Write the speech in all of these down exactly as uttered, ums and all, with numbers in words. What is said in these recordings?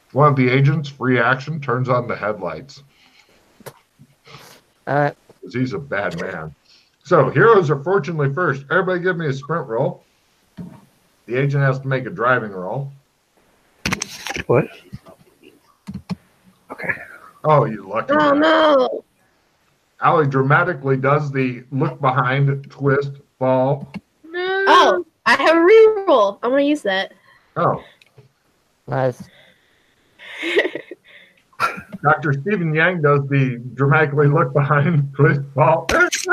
One of the agents, free action, turns on the headlights. All right. Because he's a bad man. So heroes are fortunately first. Everybody give me a sprint roll. The agent has to make a driving roll. What? Okay. Oh, you lucky Oh, guy. no. Allie dramatically does the look behind, twist, fall. No. Oh, I have a reroll. I'm going to use that. Oh. Nice. Doctor Stephen Yang does the dramatically look behind, twist, fall.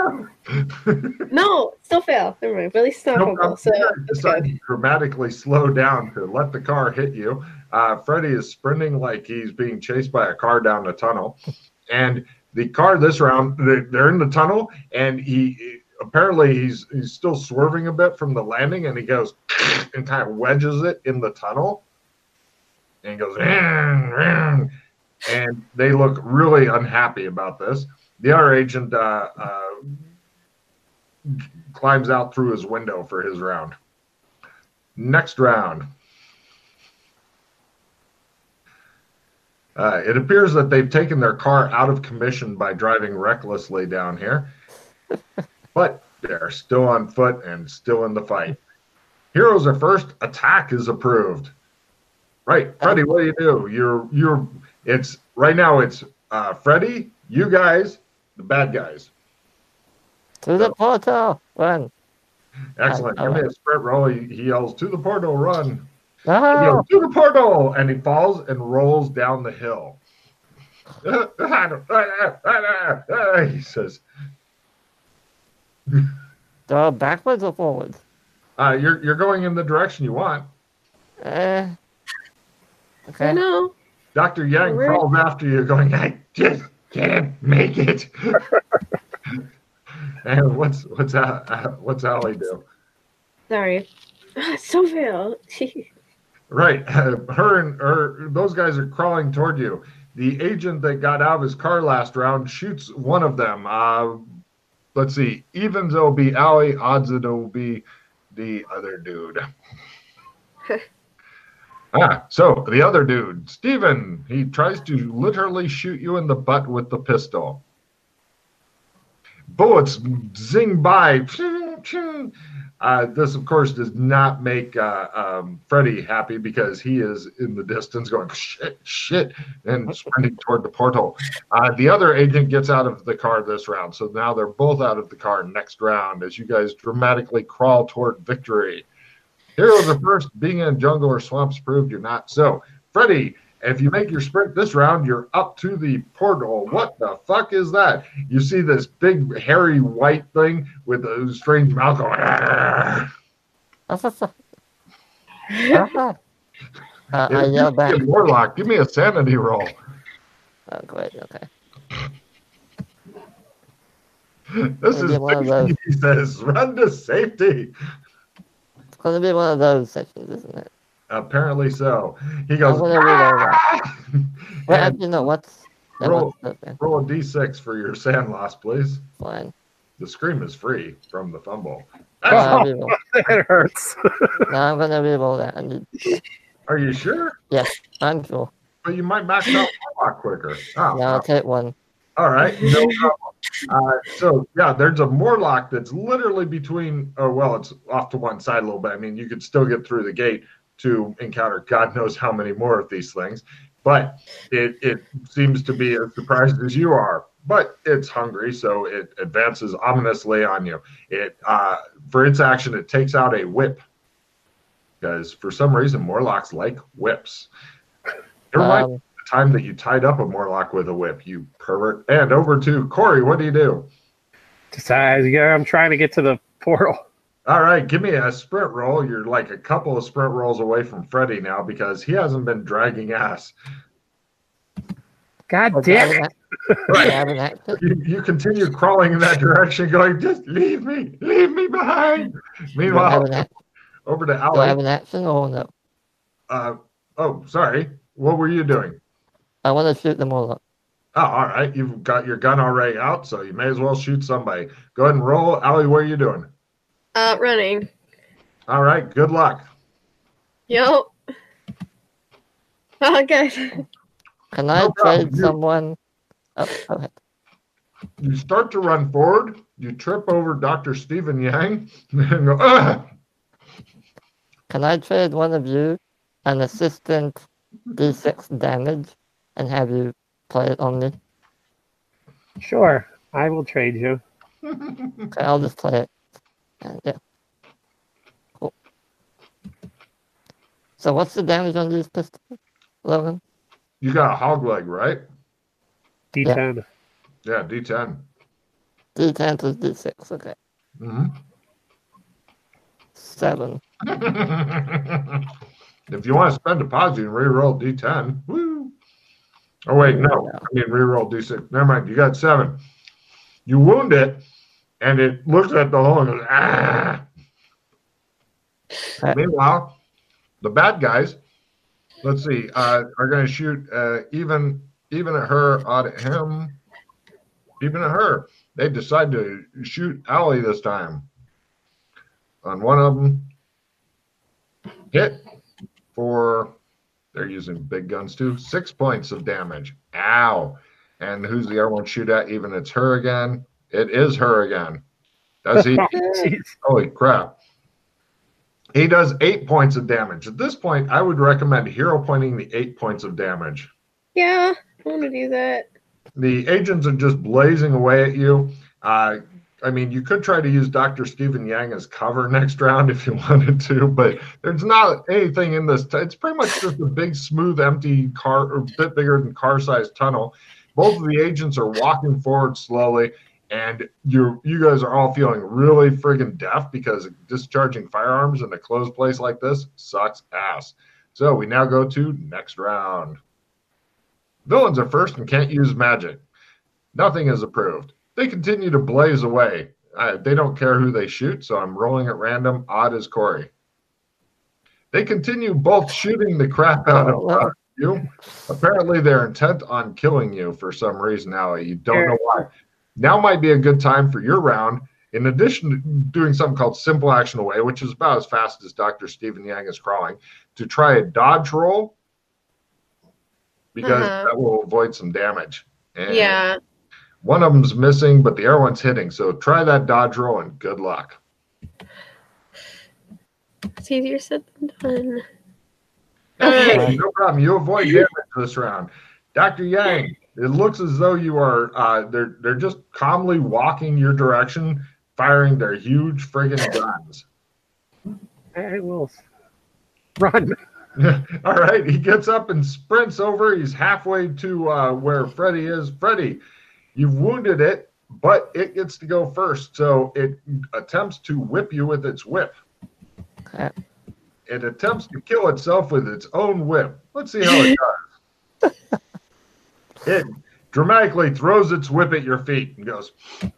No, still fail. Never mind. But at least it's not Nope, fumble, so that's decide good. to dramatically slow down to let the car hit you. Uh, Freddy is sprinting like he's being chased by a car down the tunnel. And the car this round, they're in the tunnel, and he apparently he's he's still swerving a bit from the landing, and he goes and kind of wedges it in the tunnel. And he goes, and they look really unhappy about this. The other agent uh, uh, climbs out through his window for his round. Next round. Uh, it appears that they've taken their car out of commission by driving recklessly down here. But they're still on foot and still in the fight. Heroes are first. Attack is approved. Right, Freddy, what do you do? You're you're it's right now it's uh, Freddy, you guys, the bad guys. To the portal, run. Excellent. I, I Give me a sprint roll. He, he yells, to the portal, run. No. He yells, to the portal, and he falls and rolls down the hill. He says, Go backwards or forwards? uh, you're you're going in the direction you want. Uh, okay. I know. Doctor Yang Where- crawls after you going, I just can't make it. And what's what's uh, what's Allie do? Sorry. So fail. Right, uh, her and her those guys are crawling toward you. The agent that got out of his car last round shoots one of them. Uh, let's see, evens it'll be Allie, odds it'll be the other dude. Ah, so the other dude, Steven, he tries to literally shoot you in the butt with the pistol. Bullets zing by. Uh, this, of course, does not make uh, um, Freddy happy because he is in the distance going, shit, shit, and sprinting toward the portal. Uh, the other agent gets out of the car this round, so now they're both out of the car next round as you guys dramatically crawl toward victory. Heroes are first. Being in a jungle or swamps proved you're not. So, Freddy, if you make your sprint this round, you're up to the portal. What the fuck is that? You see this big, hairy, white thing with a strange mouth going, "Argh." uh, I yell back. Give me a Warlock, give me a sanity roll. Oh, great. Okay. This Maybe is one of those. he says, run to safety. It's going to be one of those sections, isn't it? Apparently so. He goes, I'm gonna read all that. "Ah!" Well, And actually, no. What's that? roll, What's okay, roll a d six for your sand loss, please. fine. The scream is free from the fumble. Uh, Excellent. reroll. It hurts. No, I'm gonna reroll that. I need, Are you sure? yes, I'm sure. But you might max out a lot quicker. Oh, No, I'll take one. all right. No problem. Uh, so, yeah, there's a Morlock that's literally between, oh, well, it's off to one side a little bit. I mean, you could still get through the gate to encounter God knows how many more of these things. But it, it seems to be as surprised as you are. But it's hungry, so it advances ominously on you. It uh, for its action, it takes out a whip. Because for some reason, Morlocks like whips. Never mind Um, the time that you tied up a Morlock with a whip, you pervert. And over to Corey, what do you do? Decide, yeah, I'm trying to get to the portal. All right, give me a sprint roll. You're like a couple of sprint rolls away from Freddy now because he hasn't been dragging ass. God do I damn have it. an act- do I have an action? You, you continue crawling in that direction, going, just leave me, leave me behind. Do I have Meanwhile, an act- over to do I have Allie. an action or no? Uh, oh, sorry. What were you doing? I want to shoot them all up. Oh, all right. You've got your gun already out, so you may as well shoot somebody. Go ahead and roll. Allie, what are you doing? Uh, running. All right, good luck. Yo. Oh, good. Can I No problem. trade You- someone? Oh, go ahead. You start to run forward. You trip over Doctor Stephen Yang and go, ah! Can I trade one of you an assistant D six damage and have you play it on me? Sure, I will trade you. Okay, I'll just play it. And yeah. Cool. So what's the damage on these pistols, Logan? You got a hog leg, right? D ten. Yeah, D ten. D ten plus D six, okay. Mm-hmm. Seven. If you want to spend a positive and reroll D ten, woo. Oh wait, no. I mean reroll D six. Never mind. You got seven. You wound it, and it looks at the hole and goes, ah. Right. Meanwhile, the bad guys, let's see, uh, are going to shoot uh, even even at her, odd at him, even at her. They decide to shoot Allie this time. On one of them, hit for, they're using big guns too, six points of damage. Ow. And who's the other one shoot at? Even it's her again. It is her again. Does he? Jeez. Holy crap. He does eight points of damage. At this point, I would recommend hero pointing the eight points of damage. Yeah, I want to do that. The agents are just blazing away at you. Uh, I mean, you could try to use Doctor Stephen Yang as cover next round if you wanted to, but there's not anything in this. T- it's pretty much just a big, smooth, empty car, or a bit bigger than car-sized tunnel. Both of the agents are walking forward slowly, and you you guys are all feeling really friggin' deaf because discharging firearms in a closed place like this sucks ass. So we now go to next round. Villains are first and can't use magic. Nothing is approved. They continue to blaze away. Uh, they don't care who they shoot, so I'm rolling at random. Odd as Corey. They continue both shooting the crap out of uh, you. Apparently, they're intent on killing you for some reason, Allie. You don't know why. Now might be a good time for your round. In addition to doing something called simple action away, which is about as fast as Doctor Stephen Yang is crawling, to try a dodge roll because Uh-huh. that will avoid some damage. And Yeah. one of them's missing, but the other one's hitting. So try that dodge roll and good luck. It's easier said than done. Okay, Alright. no problem. You avoid damage this round. Doctor Yang, it looks as though you are uh, they're they're just calmly walking your direction, firing their huge friggin' guns. I will run. All right, he gets up and sprints over. He's halfway to uh, where Freddy is. Freddy, you've wounded it, but it gets to go first. So it attempts to whip you with its whip. Okay. It attempts to kill itself with its own whip. Let's see how it does. It dramatically throws its whip at your feet and goes.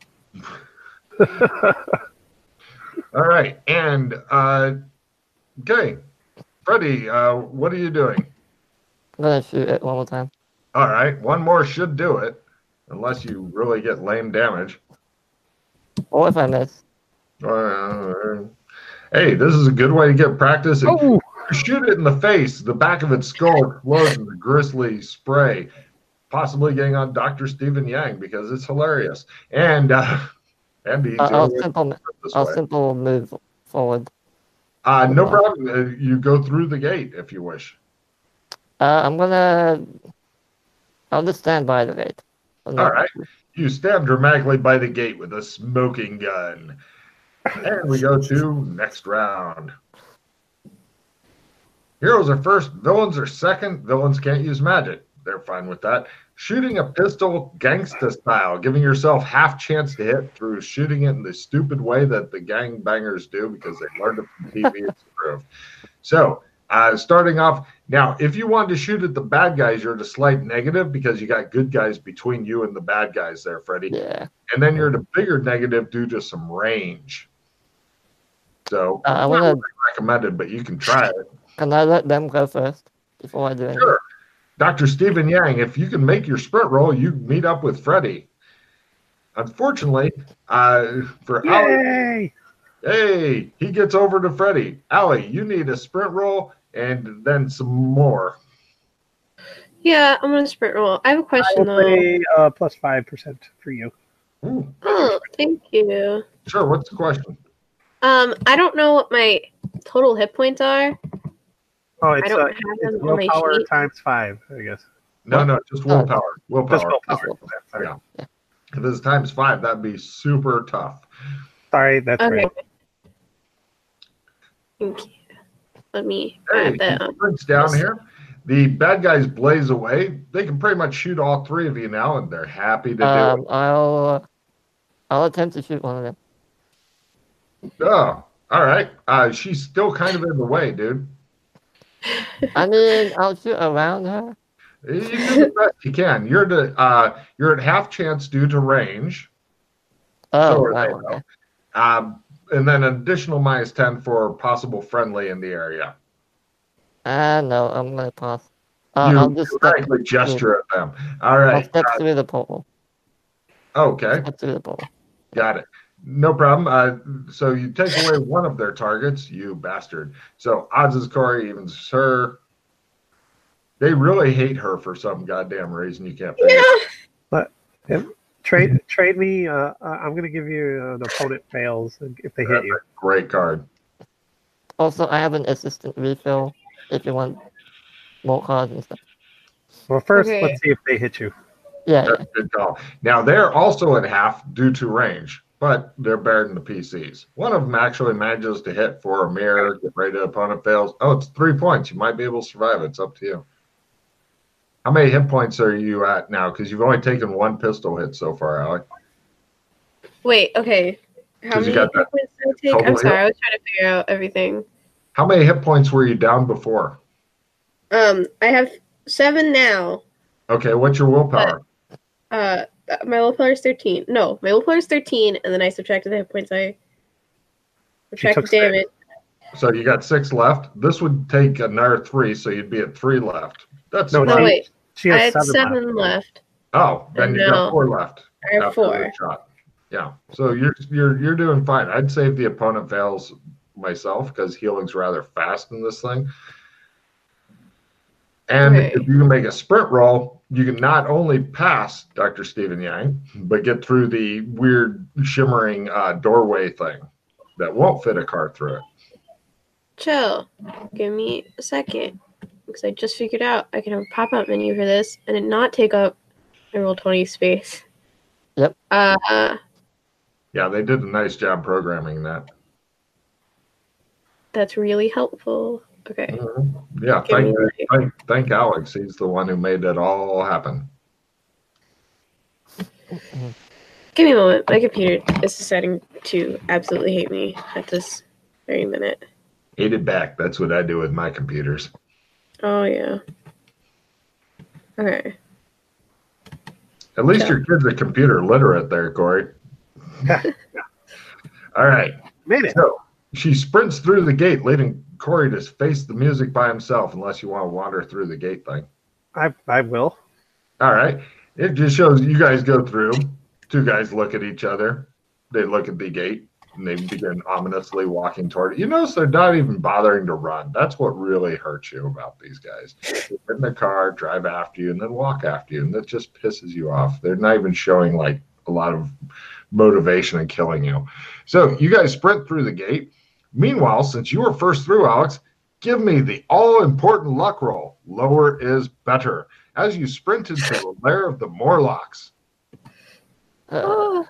All right, and uh, okay, Freddy, uh, what are you doing? I'm gonna shoot it one more time. All right, one more should do it, unless you really get lame damage. Or if I miss. Uh, hey, this is a good way to get practice. If Oh, you shoot it in the face, the back of its skull explodes in the grisly spray, possibly getting on Doctor Stephen Yang because it's hilarious. And uh, and the Uh, I'll simple, this I'll way. simple move forward. Uh, no problem. Uh, you go through the gate if you wish. Uh, I'm gonna. I'll just stand by the gate. I'm All not- right. You stab dramatically by the gate with a smoking gun. And we go to next round. Heroes are first, villains are second. Villains can't use magic. They're fine with that. Shooting a pistol gangsta style, giving yourself half chance to hit through shooting it in the stupid way that the gangbangers do because they learned it from T V. It's approved. So, uh, starting off, now, if you wanted to shoot at the bad guys, you're at a slight negative because you got good guys between you and the bad guys there, Freddy. Yeah. And then you're at a bigger negative due to some range. So, Uh, I not wanna. really recommended, but you can try it. Can I let them go first before I do anything? Sure. Doctor Stephen Yang, if you can make your sprint roll, you meet up with Freddy. Unfortunately, uh, for Allie, yay! hey, he gets over to Freddy. Allie, you need a sprint roll and then some more. Yeah, I'm gonna sprint roll. I have a I question will though. say uh, plus five percent for you. Ooh, Oh, thank you. sure. What's the question? Um, I don't know what my total hit points are. Oh, I it's don't uh, have it's them on my willpower sheet. times five, I guess. No, What? no, just Oh, willpower. Just Willpower. Just willpower. will. Sorry. Yeah. If it's times five, that'd be super tough. Sorry, that's Okay. right. Thank you. Let me Hey, grab that. Um, sprints down this- here. The bad guys blaze away. They can pretty much shoot all three of you now, and they're happy to Um, do I'll uh, I'll attempt to shoot one of them. it. Oh, all right. Uh, she's still kind of in the way, dude. I mean, I'll shoot around her. You do the best you can. You're the uh, you're at half chance due to range. Oh, So are wow, they, okay. though. Um, and then an additional minus ten for possible friendly in the area. Ah, no, I'm gonna pass. Uh, You I'll just step. directly gesture at them. All I'll right. step Uh, through the pole. okay. Step through the pole. Got it. No problem. Uh, so you take away one of their targets, you bastard. So odds is Corey, evens her. They really hate her for some goddamn reason you can't figure. Yeah. Yep. Trade trade me. Uh, uh, I'm going to give you uh, the opponent fails if they hit That's you. a great card. Also, I have an assistant refill if you want more cards and stuff. Well, first, Okay. let's see if they hit you. Yeah, That's yeah. a good call. Now they're also at half due to range, but they're better than the P Cs. One of them actually manages to hit for a mirror, get ready to opponent fails. Oh, it's three points. You might be able to survive. It's up to you. How many hit points are you at now? Because you've only taken one pistol hit so far, Alec. Wait. Okay. How 'Cause you many got hit that points did I take? total I'm sorry. hit? I was trying to figure out everything. How many hit points were you down before? Um, I have seven now. Okay, what's your willpower? Uh, my willpower is thirteen. No, my willpower is thirteen, and then I subtracted the hit points. I subtracted took six. damage. So you got six left. This would take another three, so you'd be at three left. That's No, No, fine. wait. She I has had seven, seven left. Oh, then you No. got four left. I have after four. the shot. Yeah. So you're you're you're doing fine. I'd save the opponent fails myself because healing's rather fast in this thing. And Okay. if you can make a sprint roll, you can not only pass Doctor Stephen Yang, but get through the weird shimmering uh, doorway thing that won't fit a car through it. Chill. Give me a second. Because I just figured out I can have a pop-up menu for this and it not take up my roll twenty space. Yep. Uh, Yeah, they did a nice job programming that. that's really helpful. Okay. Mhm. Yeah, Give me thank, like, thank thank Alex. He's the one who made it all happen. give me a moment. My computer is deciding to absolutely hate me at this very minute. Hate it back. That's what I do with my computers. Oh yeah. Okay. At least Yeah. your kid's a computer literate there, Corey. All right. Made it. So she sprints through the gate, leaving Corey to face the music by himself, unless you want to wander through the gate thing. I I will. All right. It just shows you guys go through. Two guys look at each other. They look at the gate, and they begin ominously walking toward it. You notice they're not even bothering to run. That's what really hurts you about these guys. They get in the car, drive after you, and then walk after you, and that just pisses you off. They're not even showing like a lot of motivation in killing you. So you guys sprint through the gate. Meanwhile, since you were first through, Alex, give me the all-important luck roll. Lower is better. As you sprint into the lair of the Morlocks. Uh, Oh,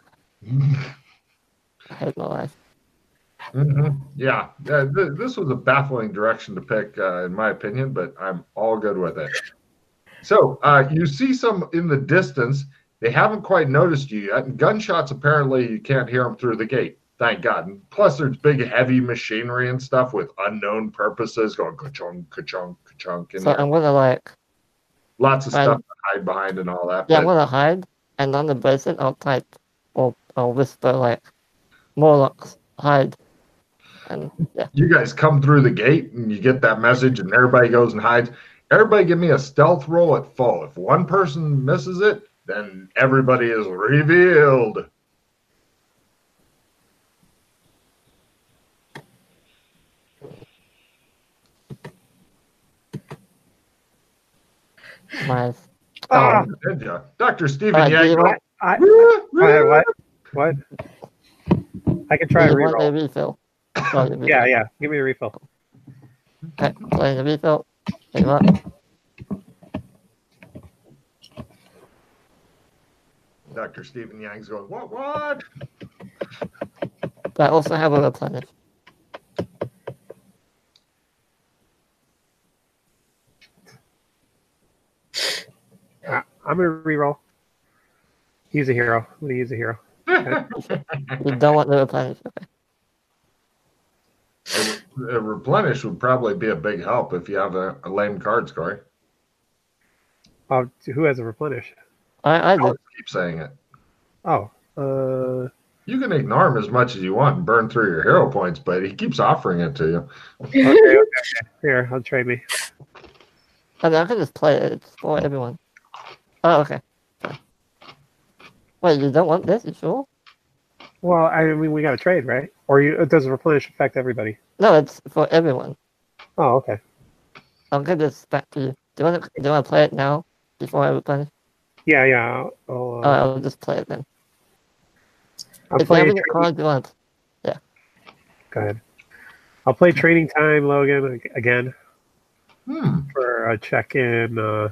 I hate my life. Mm-hmm. Yeah, yeah th- this was a baffling direction to pick, uh, in my opinion, but I'm all good with it. So uh, you see some in the distance. They haven't quite noticed you yet. And gunshots, apparently, you can't hear them through the gate. Thank God. And plus, there's big, heavy machinery and stuff with unknown purposes going ka-chunk, ka-chunk, ka-chunk in So here. I'm gonna like, Lots of I'm- stuff to hide behind and all that. yeah, I'm but- gonna hide, and on the bracelet I'll type, or I'll whisper like, Morlocks, hide, and yeah. You guys come through the gate and you get that message and everybody goes and hides. Everybody give me a stealth roll at full. If one person misses it, then everybody is revealed. Nice. Ah, Um, Ninja. Doctor Stephen Alright, do Yang. you go, want, I, "Woo, go ahead, woo." what? What? I can try do a you want a reroll. refill? Oh, you refill. Yeah, yeah. Give me a refill. Okay, play the refill. There you are. Doctor Stephen Yang's going, what, what? But I also have a replenish. Uh, I'm gonna reroll. Use a hero. I'm gonna use a hero. You don't want the replenish. Okay. A, a replenish would probably be a big help if you have a, a lame cards, Corey. Oh, who has a replenish? I, I I do. always keep saying it. Oh, uh, You can ignore him as much as you want and burn through your hero points, but he keeps offering it to you. okay, okay, okay. Here, I'll trade me. I mean, I can just play it. It's for everyone. Oh, okay. Wait, you don't want this? You sure? Well, I mean, we got to trade, right? Or you, does a replenish affect everybody? No, it's for everyone. Oh, okay. I'll give this back to you. Do you want to? Do you want to play it now before I replenish? Yeah, yeah. I'll, Oh, uh, I'll just play it then. I'll If you play. have any Training, cards you want, go ahead. I'll play training time, Logan, ag- again Hmm. for a check-in. Uh,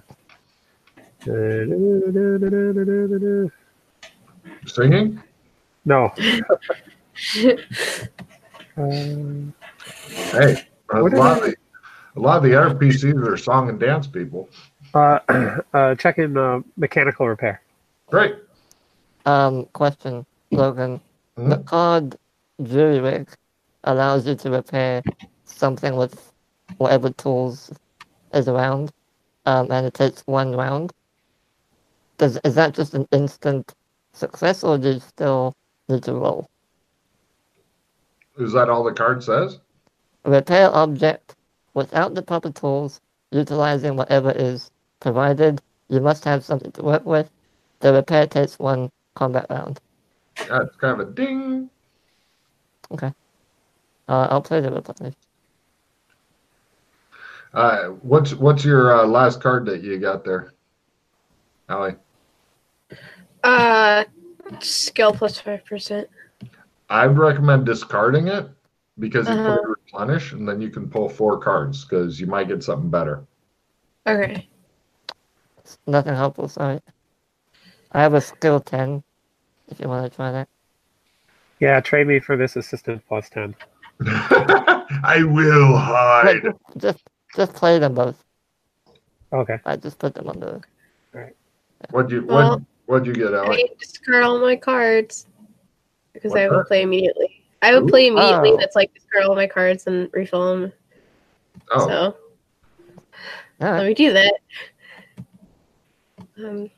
Singing? no. Uh, Hey, a What lot, did of the, a lot of the R P Cs are song and dance people. uh, uh, check-in uh, mechanical repair. Great. um, question, Logan. Hmm? The card Jury Rig allows you to repair something with whatever tools is around, um, and it takes one round. Does is that just an instant success, or do you still need to roll? Is that all the card says? Repair object without the proper tools, utilizing whatever is provided. You must have something to work with. The repair takes one combat round. Yeah, it's kind of a ding. Okay. Uh, I'll play the replenish. Uh, what's what's your uh, last card that you got there, Allie? Uh, skill plus five percent. I'd recommend discarding it because you Uh-huh. put it replenish and then you can pull four cards because you might get something better. Okay. Nothing helpful, sorry. I have a skill ten, if you want to try that. Yeah, trade me for this assistant plus ten. I will hide. Wait, just, just play them both. Okay. I just put them on the... What'd you what Well, what'd you get, I Allie? discard all my cards because What's I would that? play immediately. I would play immediately. Oh. That's like discard all my cards and refill them. Oh, So let Alright, me do that. Um,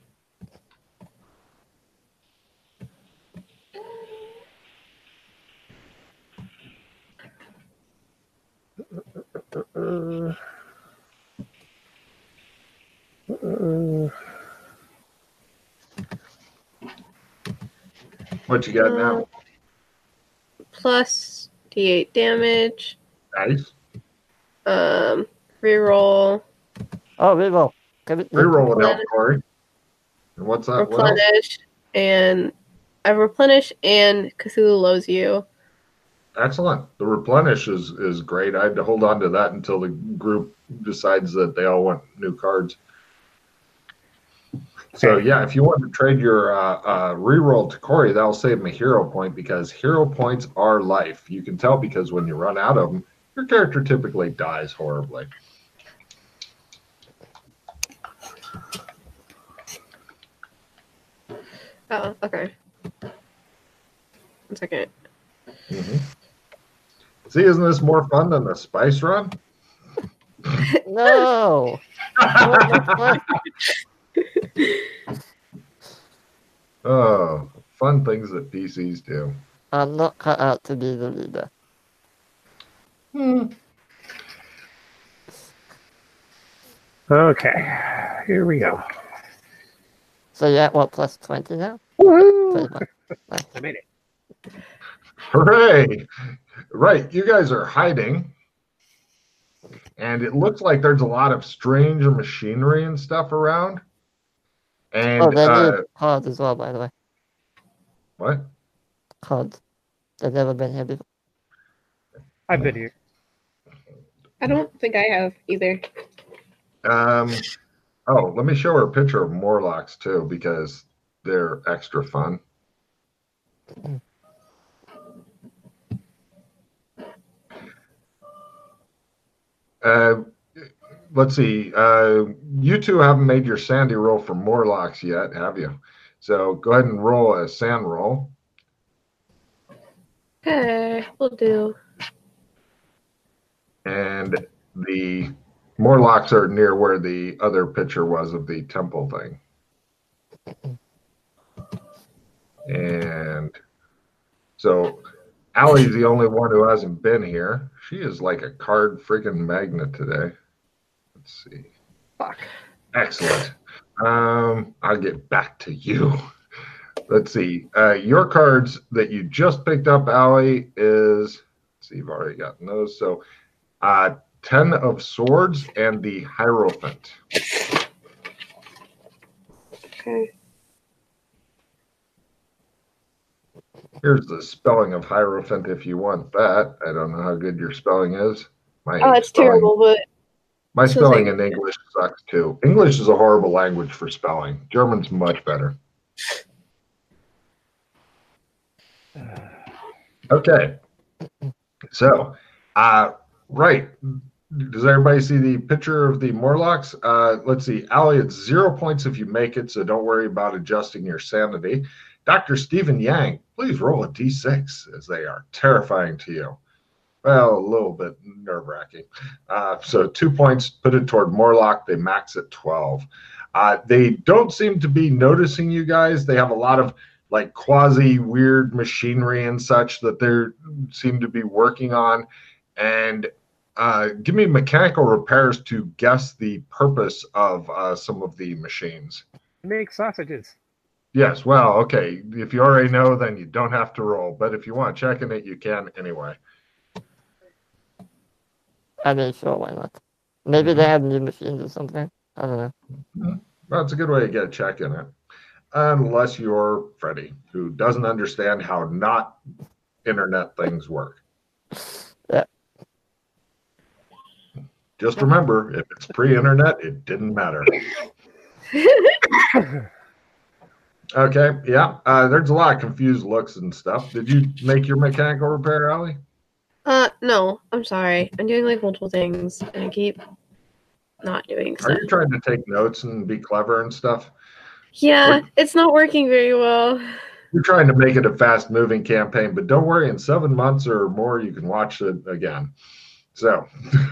Uh, uh, what you got now? plus D eight damage. Nice. Um, reroll, oh, reroll. Give it, Reroll it out, Corey. And what's that? What else? replenish, and I replenish and Cthulhu lows you. Excellent. The replenish is is great. I'd hold on to that until the group decides that they all want new cards. So Okay. yeah, if you want to trade your uh, uh, reroll to Corey, that'll save him a hero point because hero points are life. You can tell because when you run out of them, your character typically dies horribly. Oh, okay. One second. hmm See, isn't this more fun than the spice run? No! Oh, fun things that P Cs do. I'm not cut out to be the leader. Hmm. okay. Here we go. So you're at what, plus twenty now? Woohoo! twenty-one. I made it. Hooray! Right, you guys are hiding. And it looks like there's a lot of strange machinery and stuff around. And Oh, they uh, need cards as well, by the way. what? Cards. They've never been here before. I've been here. I don't think I have either. Um, oh, let me show her a picture of Morlocks too, because they're extra fun. Uh, let's see. Uh, you two haven't made your Sandy roll for Morlocks yet, have you? So go ahead and roll a sand roll. Okay, we'll do. And the Morlocks are near where the other picture was of the temple thing. And so Allie's the only one who hasn't been here. She is like a card freaking magnet today. Let's see. Fuck. Excellent. Um, I'll get back to you. Let's see. Uh, your cards that you just picked up, Allie, is, let's see, you've already gotten those. So uh, ten of swords and the Hierophant. Okay. Here's the spelling of Hierophant if you want that. I don't know how good your spelling is. My Oh, it's spelling, terrible, but My so spelling thank- in English sucks too. English is a horrible language for spelling. German's much better. Okay. So, uh, right. Does everybody see the picture of the Morlocks? Uh, let's see. Allie, it's zero points if you make it, so don't worry about adjusting your sanity. Doctor Stephen Yang, please roll a d six, as they are terrifying to you. Well, a little bit nerve-wracking. Uh, so two points, put it toward Morlock. They max at twelve. Uh, they don't seem to be noticing you guys. They have a lot of like quasi-weird machinery and such that they seem to be working on. And uh, give me mechanical repairs to guess the purpose of uh, some of the machines. Make sausages. Yes, well, okay. If you already know, then you don't have to roll. But if you want checking it, you can anyway. I mean, sure, why not? Maybe they have new machines or something. I don't know. Well, it's a good way to get a check in it. Unless you're Freddy, who doesn't understand how not internet things work. Yeah. Just remember, if it's pre-internet, it didn't matter. Okay, yeah. Uh, there's a lot of confused looks and stuff. Did you make your mechanical repair, Allie? uh, no, I'm sorry. I'm doing like multiple things, and I keep not doing Are stuff. you trying to take notes and be clever and stuff? Yeah, What- it's not working very well. You're trying to make it a fast-moving campaign, but don't worry. In seven months or more, you can watch it again. So,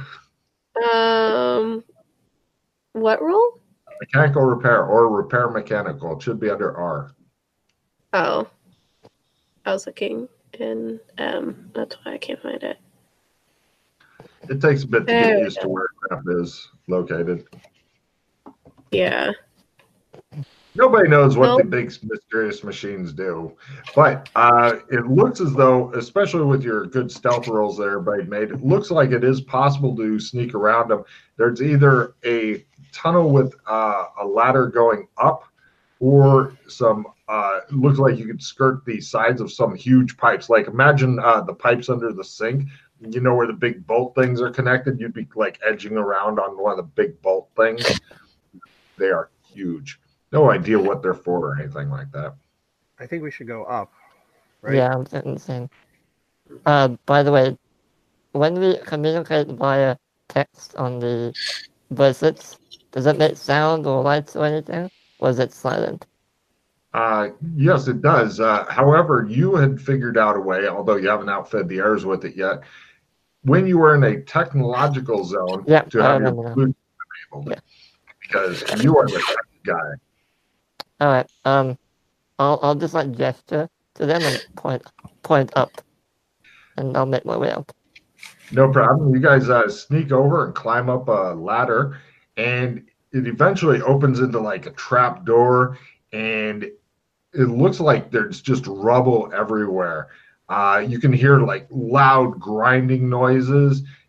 Um, what role? mechanical repair or repair mechanical. It should be under R. Oh, I was looking, and um, that's why I can't find it. It takes a bit to There get we used to go. where crap is located. Yeah. Nobody knows what Nope. the big mysterious machines do, but uh, it looks as though, especially with your good stealth rolls that everybody made, it looks like it is possible to sneak around them. There's either a tunnel with uh, a ladder going up, or some. Uh, it looks like you could skirt the sides of some huge pipes. Like imagine uh, the pipes under the sink. You know where the big bolt things are connected. You'd be like edging around on one of the big bolt things. They are huge. No idea what they're for or anything like that. I think we should go up. Right? Yeah, I'm thinking the same. Uh, by the way, when we communicate via text on the bracelets, does it make sound or lights or anything? Or is it silent? Uh, yes, it does. Uh, however, you had figured out a way, although you haven't outfed the heirs with it yet, when you were in a technological zone Yeah, to I have your remember now. food enabled. Yeah. Because you are the tech guy. All right. Um, I'll I'll just like gesture to them and point point up, and I'll make my way out. No problem. You guys uh, sneak over and climb up a ladder, and it eventually opens into like a trap door, and it looks like there's just rubble everywhere. Uh, you can hear like loud grinding noises,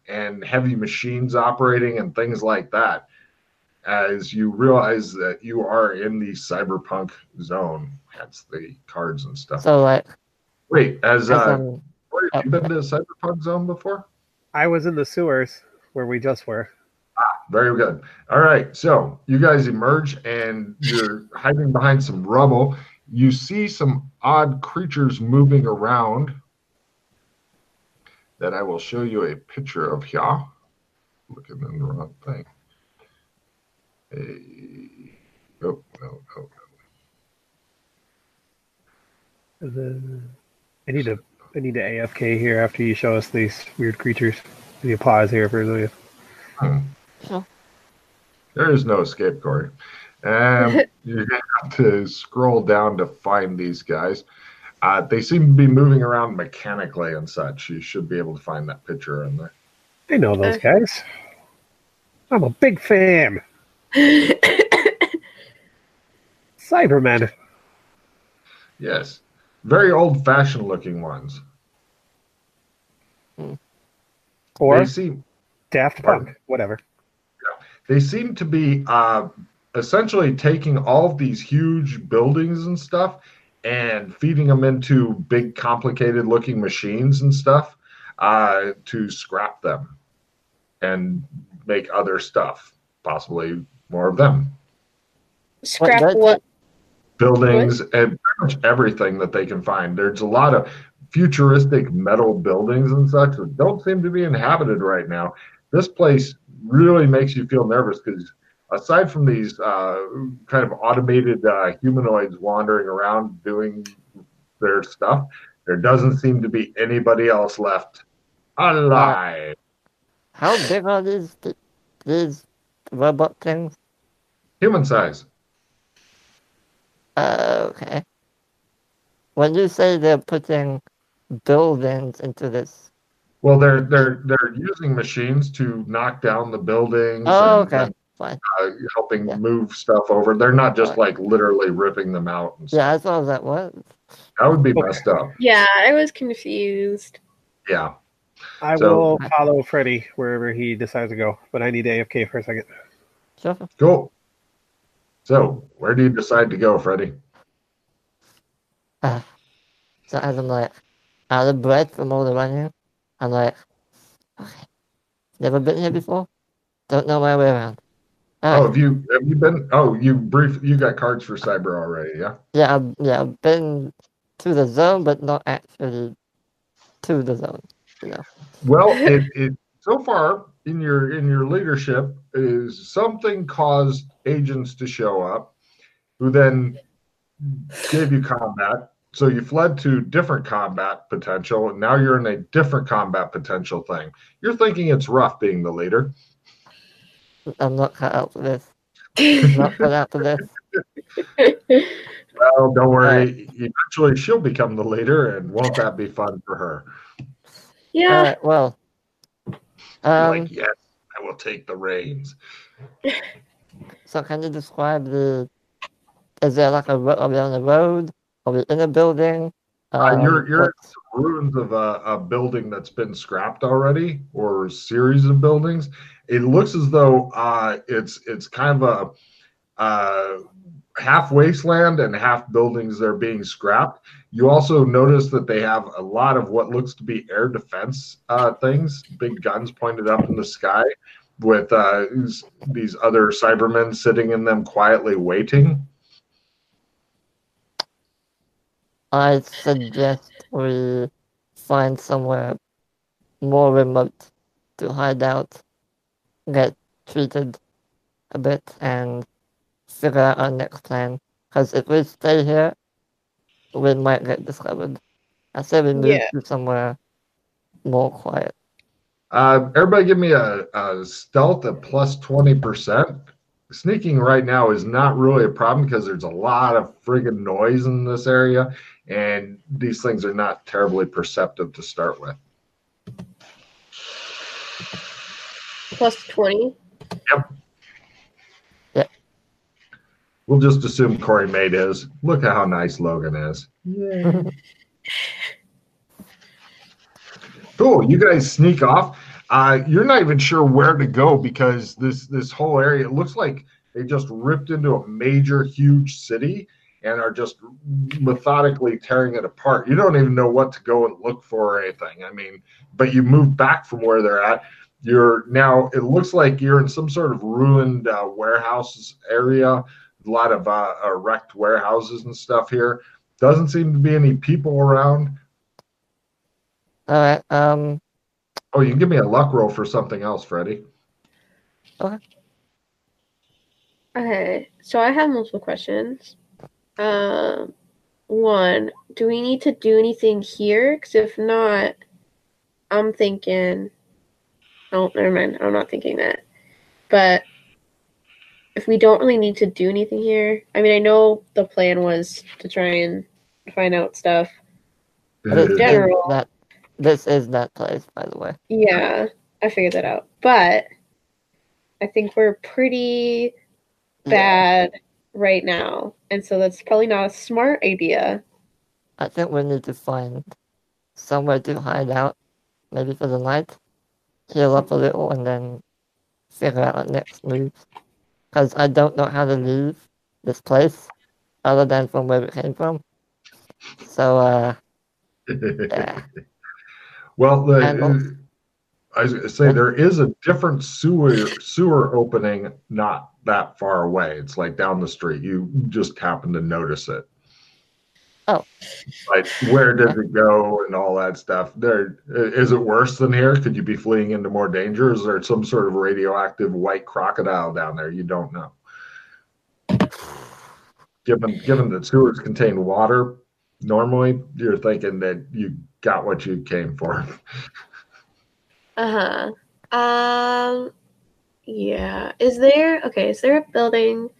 and heavy machines operating and things like that as you realize that you are in the cyberpunk zone. Hence the cards and stuff. So like, Wait, as, as uh, um, Corey, have you been to the cyberpunk zone before? I was in the sewers where we just were. Very good. All right. So you guys emerge and you're hiding behind some rubble. You see some odd creatures moving around that I will show you a picture of here. Looking in the wrong thing. Hey. Oh, no, no, no. And then I need to I need to A F K here after you show us these weird creatures. The applause here for the. Hmm. Sure. There is no escape, Corey. Um, you're going to have to scroll down to find these guys. Uh, they seem to be moving around mechanically and such. You should be able to find that picture in there. I know those guys. I'm a big fan. Cybermen. Yes. Very old-fashioned looking ones. Or They seem, Daft Punk. Whatever. they seem to be uh, essentially taking all of these huge buildings and stuff and feeding them into big, complicated-looking machines and stuff uh, to scrap them and make other stuff, possibly more of them. Scrap What- what? Buildings and pretty much everything that they can find. There's a lot of futuristic metal buildings and such that don't seem to be inhabited right now. This place really makes you feel nervous because aside from these uh, kind of automated uh, humanoids wandering around doing their stuff, there doesn't seem to be anybody else left alive. How big are these these robot things? Human size. Uh, okay. When you say they're putting buildings into this, Well, they're they're they're using machines to knock down the buildings. oh, and, okay, and, fine. uh, helping Yeah. move stuff over. They're not just Alright. like literally ripping them out. And stuff. Yeah, I saw that. What? That would be Okay. messed up. Yeah, I was confused. Yeah. I So- will follow Freddy wherever he decides to go, but I need to A F K for a second. Sure. Cool. So, where do you decide to go, Freddy? Uh, so as I'm like out of breath from all the running, I'm like, okay, never been here before, don't know my way around. Oh, Alright, have you have you been? Oh, you brief. You got cards for cyber already, yeah. yeah, I've, yeah, I've been to the zone, but not actually to the zone. You know. Well, it, it so far in your in your leadership is something caused agents to show up, who then gave you combat. So you fled to different combat potential, and now you're in a different combat potential thing. You're thinking it's rough being the leader. I'm not cut out for this. Not cut out for this. Well, don't worry. Eventually, she'll become the leader, and won't that be fun for her? Yeah. Alright, well, um, like, yes, I will take the reins. so can you describe the? Is there like a ro- are we on a road? Are we in a building? Uh, you're Um, you're in what's- some ruins of a, a building that's been scrapped already, or a series of buildings. It looks as though uh, it's it's kind of a uh, half wasteland and half buildings that are being scrapped. You also notice that they have a lot of what looks to be air defense uh, things, big guns pointed up in the sky, with uh, these, these other Cybermen sitting in them quietly waiting. I suggest we find somewhere more remote to hide out, get treated a bit, and figure out our next plan. Because if we stay here, we might get discovered. I say we move Yeah. to somewhere more quiet. Uh, everybody give me a, a stealth at plus twenty percent. Sneaking right now is not really a problem because there's a lot of friggin' noise in this area, and these things are not terribly perceptive to start with. Plus twenty. We'll just assume Corey made his. Look at how nice Logan is. Cool. You guys sneak off. Uh, you're not even sure where to go because this this whole area, it looks like they just ripped into a major, huge city and are just methodically tearing it apart. You don't even know what to go and look for or anything. I mean, but you move back from where they're at. You're now, it looks like you're in some sort of ruined uh, warehouses area. A lot of uh, uh, wrecked warehouses and stuff here. Doesn't seem to be any people around. All right. Um. Oh, you can give me a luck roll for something else, Freddie. Okay. Okay, so I have multiple questions. Um, one, do we need to do anything here? Because if not, I'm thinking. Oh, never mind. I'm not thinking that. But if we don't really need to do anything here, I mean, I know the plan was to try and find out stuff. This is general. that. This is that place, by the way. Yeah, I figured that out. But I think we're pretty bad right now, and so that's probably not a smart idea. I think we need to find somewhere to hide out, maybe for the night, heal up a little, and then figure out our next moves. Because I don't know how to leave this place, other than from where we came from. So, uh, yeah. Well, the, And also- I was gonna say there is a different sewer sewer opening not that far away. It's like down the street. You just happen to notice it. Oh. Like where did it go and all that stuff. There is it worse than here? Could you be fleeing into more danger? Is there some sort of radioactive white crocodile down there? You don't know. Given given that sewers contain water, normally you're thinking that you got what you came for. Uh huh. Um. Yeah. Is there okay? Is there a building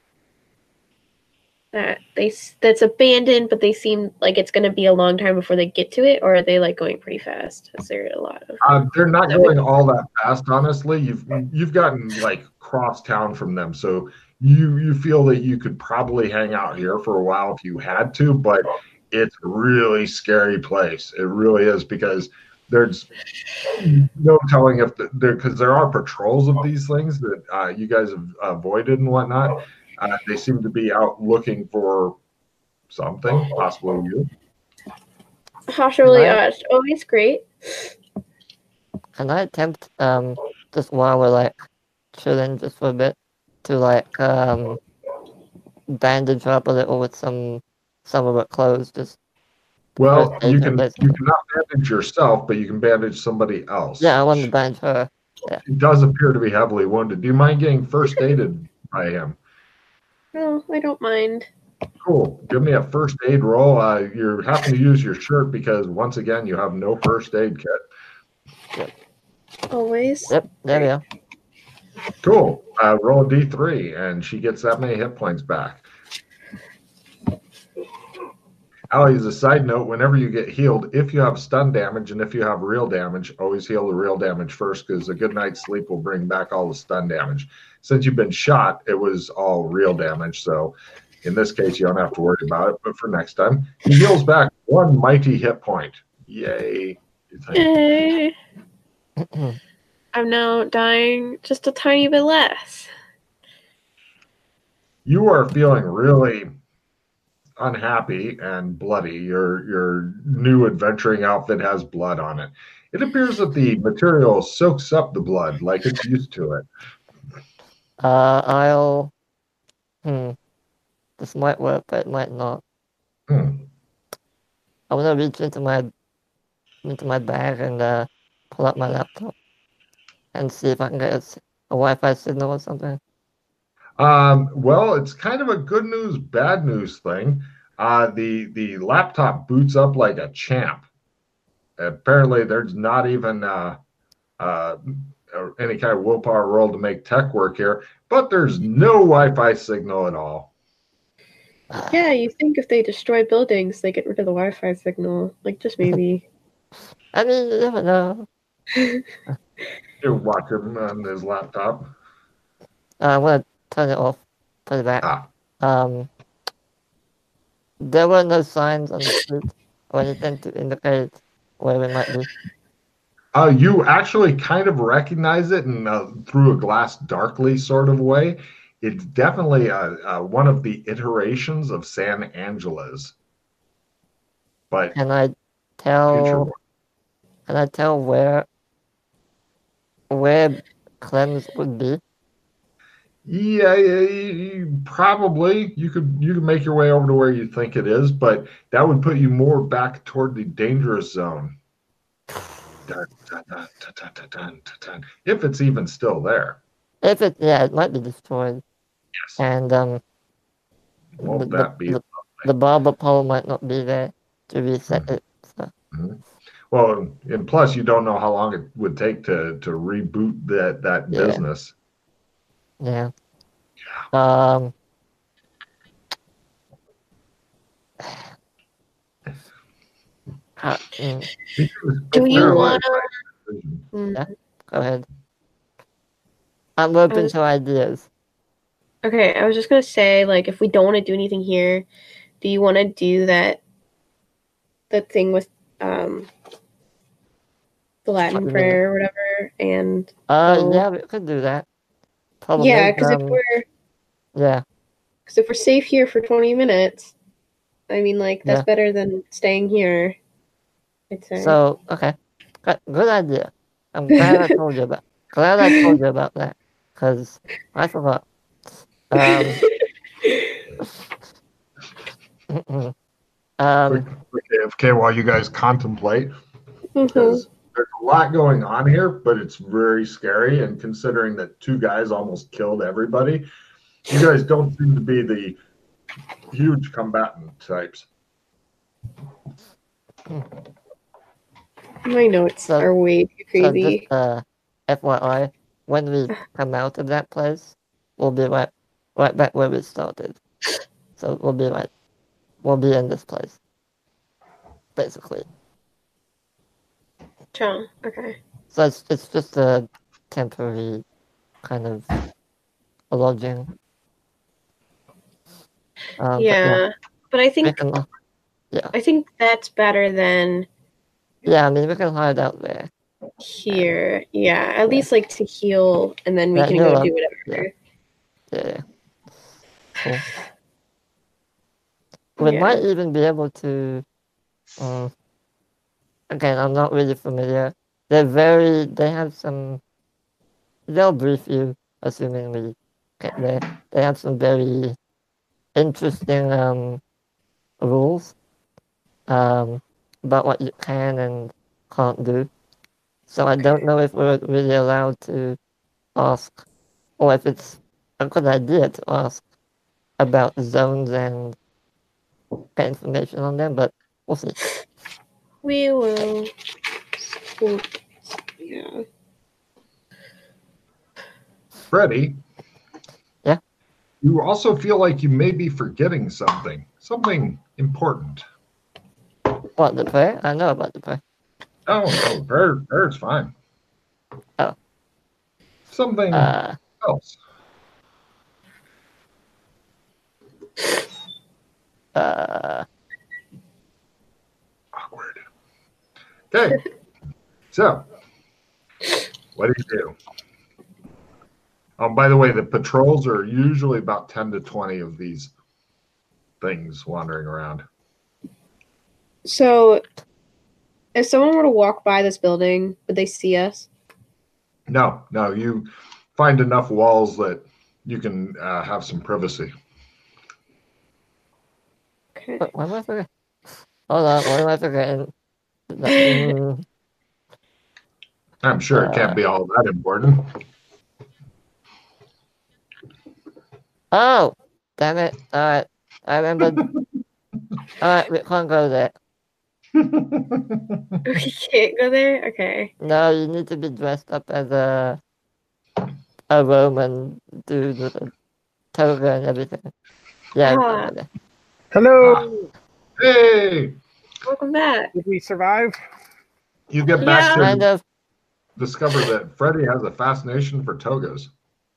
that they that's abandoned, but they seem like it's going to be a long time before they get to it, or are they like going pretty fast? Is there a lot of? Uh, they're not going all that fast, honestly. You've you've gotten like cross town from them, so you you feel that you could probably hang out here for a while if you had to, but it's a really scary place. It really is because there's no telling if the, there because there are patrols of these things that uh, you guys have avoided and whatnot. Uh, they seem to be out looking for something, possibly you. Possibly Right. us. Oh, it's great. Can I attempt, um, just while we're like chilling just for a bit, to like um bandage her up a little with some some of her clothes, just Well, first aid you her, can basically. you cannot bandage yourself, but you can bandage somebody else. Yeah, I want to bandage her. He does appear to be heavily wounded. Do you mind getting first aided by him? No, I don't mind. Cool. Give me a first aid roll. Uh, you're having to use your shirt because once again you have no first aid kit. Always. Yep, there we go. Cool. Uh, roll a d three, and she gets that many hit points back. Allie, as a side note, whenever you get healed, if you have stun damage and if you have real damage, always heal the real damage first because a good night's sleep will bring back all the stun damage. Since you've been shot, it was all real damage, so in this case, you don't have to worry about it, but for next time, he heals back one mighty hit point. Yay. Yay. I'm now dying just a tiny bit less. You are feeling really unhappy and bloody. Your your new adventuring outfit has blood on it. It appears that the material soaks up the blood like it's used to it. Uh, I'll. Hmm. This might work, but it might not. Hmm. I want to reach into my into my bag and uh, pull up my laptop and see if I can get a, s- a Wi-Fi signal or something. Um, well, it's kind of a good news, bad news thing. Uh, the the laptop boots up like a champ. Apparently, there's not even uh, uh, any kind of willpower roll to make tech work here, but there's no Wi-Fi signal at all. Yeah, you think if they destroy buildings, they get rid of the Wi-Fi signal. Like, just maybe. I mean, you never know. You watch him on his laptop. Uh, I want to turn it off, put it back. Ah. Um, there were no signs on the street or anything to indicate where we might be. Uh, you actually kind of recognize it in uh, through a glass darkly sort of way. It's definitely uh, uh, one of the iterations of San Angela's. But Can I future tell? one. Can I tell where where Clem's would be? Yeah, yeah, you- probably you could you could make your way over to where you think it is, but that would put you more back toward the dangerous zone. Dun, dun, dun, dun, dun, dun, dun, dun, if it's even still there. If it, yeah, it might be destroyed, Yes. and um, Won't the, that be the, the barber pole might not be there to reset Mhm. it. So. Mhm. Well, and plus you don't know how long it would take to to reboot that that Yeah. business. Yeah. Um. uh, mm, Do you Paralyzed want by to? decision. Yeah. Go ahead. I'm open was- to ideas. Okay, I was just gonna say, like, if we don't want to do anything here, do you want to do that? That thing with um the Latin What do you mean? prayer or whatever, and Uh, Oh. yeah, we could do that. Problem yeah, is, because if um, we're yeah, because if we're safe here for twenty minutes, I mean, like that's Yeah. better than staying here. I'd say. so okay, good, good idea. I'm glad I told you about. Glad I told you about that, because I forgot. Um, um, Quick, quick A F K while you guys contemplate, Mhm. because there's a lot going on here, but it's very scary. And considering that two guys almost killed everybody, you guys don't seem to be the huge combatant types. My notes So- are way too so crazy. just uh, F Y I, when we come out of that place, we'll be right, right back where we started. So we'll be right, we'll be in this place, basically. Cha, okay. So it's it's just a temporary kind of lodging. Um, but yeah, but I we think can, I think that's better than yeah, I mean we can hide out there. here. Yeah, at least like to heal, and then we Yeah, can heal go up, do whatever. Yeah, cool. We Yeah. might even be able to. Um, again, I'm not really familiar. They're very. They have some. They'll brief you, assuming we get there. They have some very interesting um rules um about what you can and can't do. So I don't know if we're really allowed to ask, or if it's a good idea to ask about zones and get information on them. But we'll see. We will. Well, yeah. Freddie? Yeah? You also feel like you may be forgetting something, something important. What, the prayer? I know about the prayer. Oh, no, prayer, prayer's fine. Oh. Something Uh, else. uh, Awkward. Okay. So, what do you do? Oh, by the way, the patrols are usually about ten to twenty of these things wandering around. So, if someone were to walk by this building, would they see us? No, no, you find enough walls that you can uh, have some privacy. Okay. what, what am I forgetting? Hold on, what am I forgetting? Mm, I'm sure it can't be all that important. oh, damn it. Alright, I remembered. Alright, we can't go there. We can't go there? Okay. No, you need to be dressed up as a a Roman dude with a toga and everything. Yeah, we can't go there. Hello. Hey, Welcome back. Did we survive? you get back Yeah. to Kind of. discover that Freddie has a fascination for togas.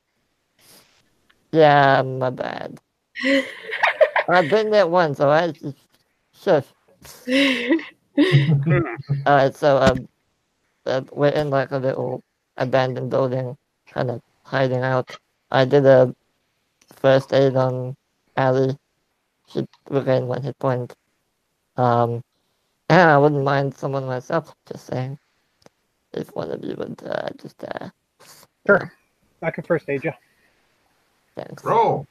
Yeah, my bad. I've been there once, alright? Shush. Alright, so, um, said, we're in like a little abandoned building, kind of hiding out. I did a first aid on Allie. She regained one hit point. Um, and I wouldn't mind someone myself, just saying. If one of you would uh, just, uh, Sure. I can first aid you. thanks. Roll.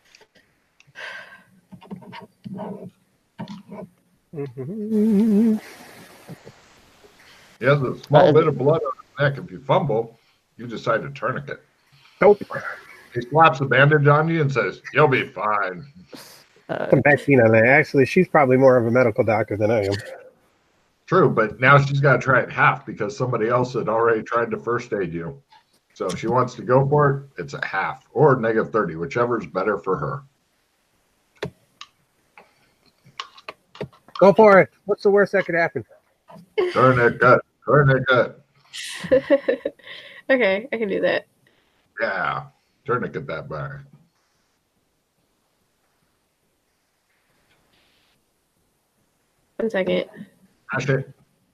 Mm-hmm. He has a small Uh, bit of blood on his neck. If you fumble, you decide to tourniquet. Nope. He slaps a bandage on you and says, "You'll be fine." Uh, Some vaccine on that. Actually, she's probably more of a medical doctor than I am. True, but now she's got to try it half because somebody else had already tried to first aid you. So if she wants to go for it, it's a half or negative thirty, whichever is better for her. Go for it. What's the worst that could happen? Tourniquet, tourniquet. Okay, I can do that. Yeah, tourniquet that bar. One second. That's it.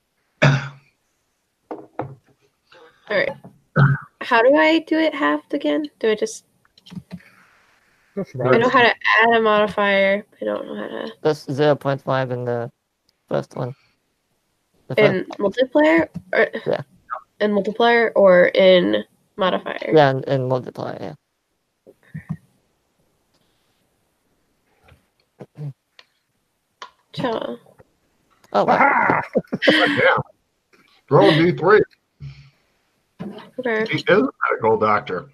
All right. How do I do it halved again? Do I just? I know how to add a modifier. I don't know how to. That's zero point five in the first one. The In multiplier or Yeah. in multiplier or in modifier? Yeah, and, and multiplier, yeah. Cha. Oh, wow. Ah! Yeah. Roll a D three. Okay. He is a medical doctor.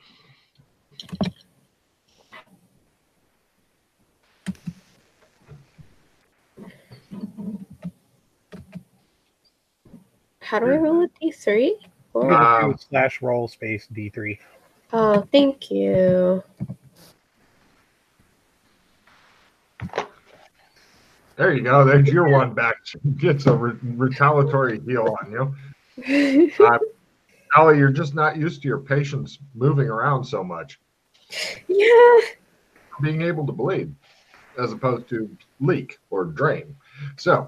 How do I roll a D three? Or... Um, slash roll space D three. Oh, thank you. There you go. There's your one back. Gets a re- retaliatory heal on you. Uh, Allie, you're just not used to your patients moving around so much. Yeah. Being able to bleed as opposed to leak or drain. So,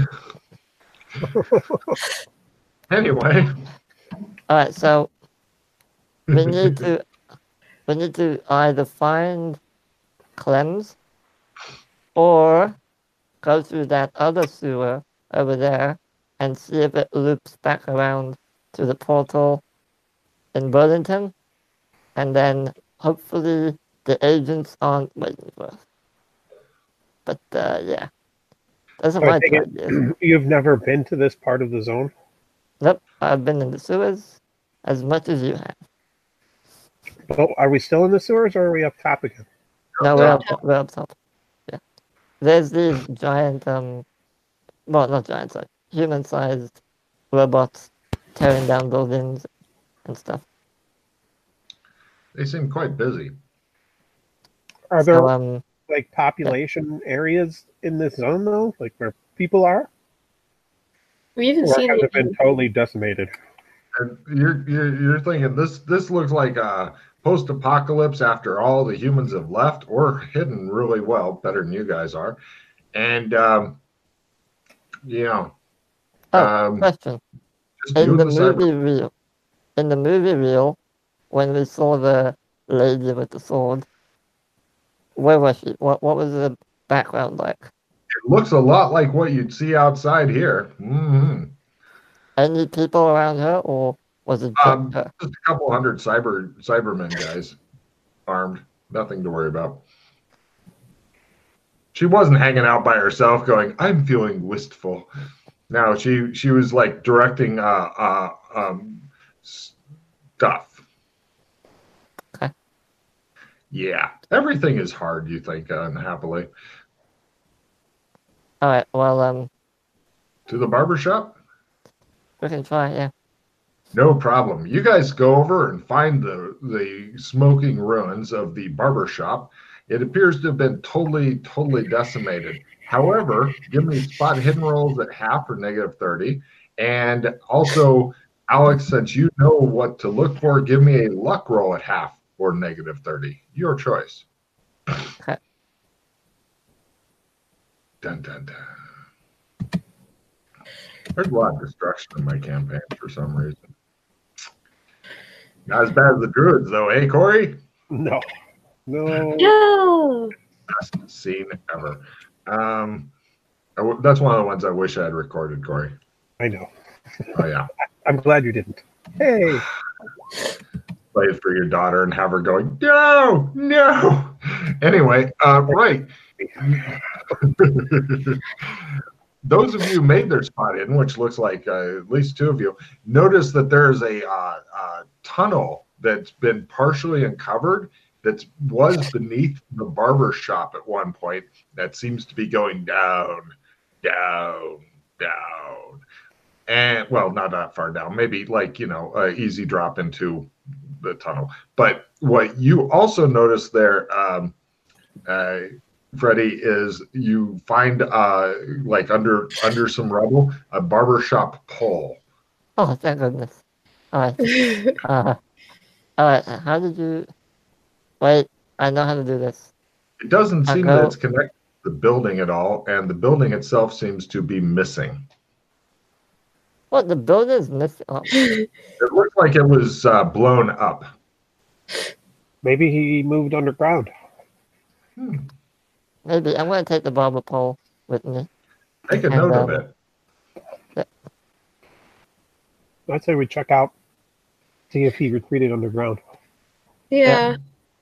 anyway. All right, so we need to we need to either find Clems or go through that other sewer over there and see if it loops back around to the portal in Burlington, and then hopefully the agents aren't waiting for us. But uh, yeah, those are So I my take two it- ideas. You've never been to this part of the zone? Nope, I've been in the sewers as much as you have. Well, are we still in the sewers or are we up top again? No, we're Yeah. up, we're up top. Yeah. There's these giant, um, well, not giant, sorry, human-sized robots tearing down buildings and stuff. They seem quite busy. Are there So, um, like population areas in this zone though, like where people are, We haven't or seen has it. it been totally decimated? And you're, you're you're thinking this this looks like a post-apocalypse after all the humans have left or hidden really well, better than you guys are. And um, you know, oh, um, question. just you In the and the cyber. movie reel, in the movie reel, when we saw the lady with the sword, where was she? What what was the background like? It looks a lot like what you'd see outside here. hmm Any people around her, or was it just Um, her? just a couple hundred cyber cybermen guys, armed, nothing to worry about. She wasn't hanging out by herself, going, "I'm feeling wistful." No, she she was like directing uh uh um stuff. Okay. Yeah, everything is hard. You think unhappily All right. Well, um, to the barber shop? we can try. Yeah. No problem. You guys go over and find the the smoking ruins of the barber shop. It appears to have been totally, totally decimated. However, give me spot hidden rolls at half or negative thirty. And also, Alex, since you know what to look for, give me a luck roll at half or negative thirty. Your choice. Okay. Dun, dun, dun. There's a lot of destruction in my campaign for some reason. Not as bad as the druids, though, eh, Corey? No. No. No. Best scene ever. Um, I w- that's one of the ones I wish I had recorded, Corey. I know. Oh, yeah. I'm glad you didn't. Hey. Play it for your daughter and have her going, no, no. Anyway, uh, right. Those of you who made their spot in, which looks like uh, at least two of you, notice that there's a uh, uh, tunnel that's been partially uncovered that was beneath the barber shop at one point that seems to be going down, down, down. And, well, not that far down, maybe like, you know, uh, easy drop into the tunnel. But what you also notice there, um, uh, Freddie, is you find uh, like under under some rubble a barbershop pole. Oh, thank goodness. All right. Uh, all right. How did you? Wait, I know how to do this. It doesn't I seem go- that it's connected to the building at all, and the building itself seems to be missing. What, the building is missing? Oh, It looks like it was uh, blown up. Maybe he moved underground. Hmm. maybe I'm gonna take the barber pole with me. Make a And, note of um, it. I'd say we check out, see if he retreated underground. Yeah.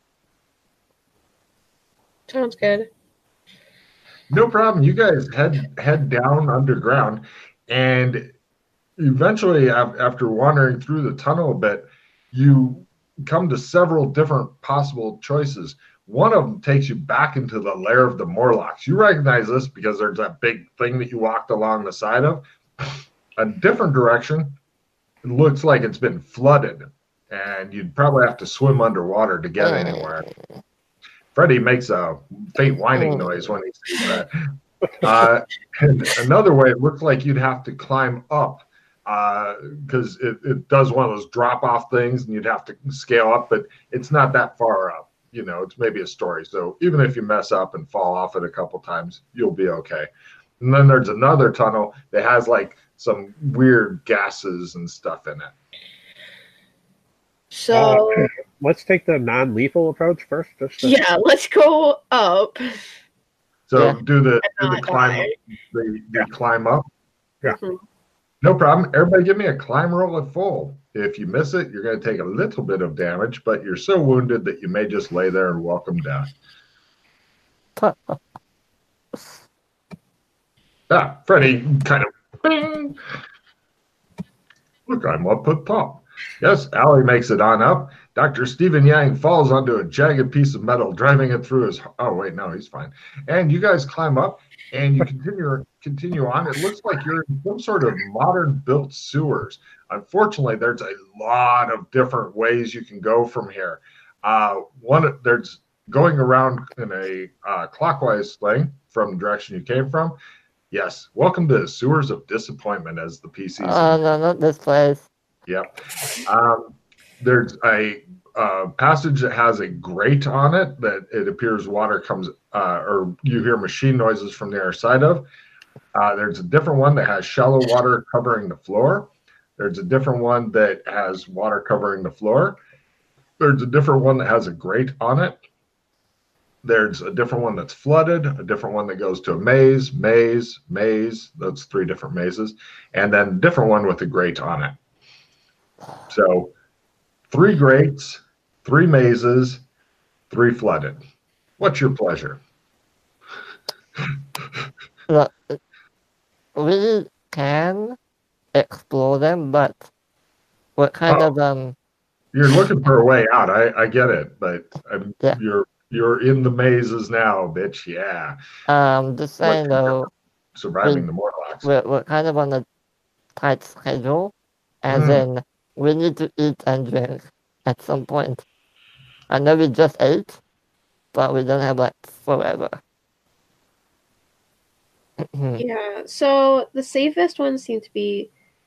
Sounds good. No problem. You guys head head down underground, and eventually, af- after wandering through the tunnel a bit, you come to several different possible choices. One of them takes you back into the lair of the Morlocks. You recognize this because there's that big thing that you walked along the side of. A different direction, it looks like it's been flooded, and you'd probably have to swim underwater to get anywhere. Freddie makes a faint whining noise when he sees that. Uh, and another way, it looks like you'd have to climb up because uh, it, it does one of those drop-off things, and you'd have to scale up, but it's not that far up. You know, it's maybe a story. So even if you mess up and fall off it a couple times, you'll be okay. And then there's another tunnel that has like some weird gases and stuff in it. So Uh, let's take the non-lethal approach first. Just to, yeah, let's go up. So Yeah. do the do And the not climb die. the, the climb up. Yeah. Mhm. No problem. Everybody give me a climb roll at full. If you miss it, you're going to take a little bit of damage, but you're so wounded that you may just lay there and welcome death. Ah, Freddie kind of, bing. Look, I'm up at top. Yes, Allie makes it on up. Doctor Stephen Yang falls onto a jagged piece of metal, driving it through his. Oh wait, no, he's fine. And you guys climb up, and you continue continue on. It looks like you're in some sort of modern built sewers. Unfortunately, there's a lot of different ways you can go from here. Uh, one, there's going around in a uh, clockwise thing from the direction you came from. Yes, welcome to Sewers of Disappointment, as the P Cs. Oh no, not this place. Yep. Um, there's a uh, passage that has a grate on it that it appears water comes, uh, or you hear machine noises from the other side of. Uh, there's a different one that has shallow water covering the floor. There's a different one that has water covering the floor. There's a different one that has a grate on it. There's a different one that's flooded, a different one that goes to a maze, maze, maze. That's three different mazes. And then a different one with a grate on it. So three grates, three mazes, three flooded. What's your pleasure? Look, we can explore them, but what kind Oh. of um? You're looking for a way out. I, I get it, but I'm, Yeah. you're you're in the mazes now, bitch. Yeah. Um, just saying though, Surviving we- the Morlocks. we're we're kind of on a tight schedule, as Mm. in we need to eat and drink at some point. I know we just ate, but we don't have like forever. Yeah. So the safest ones seem to be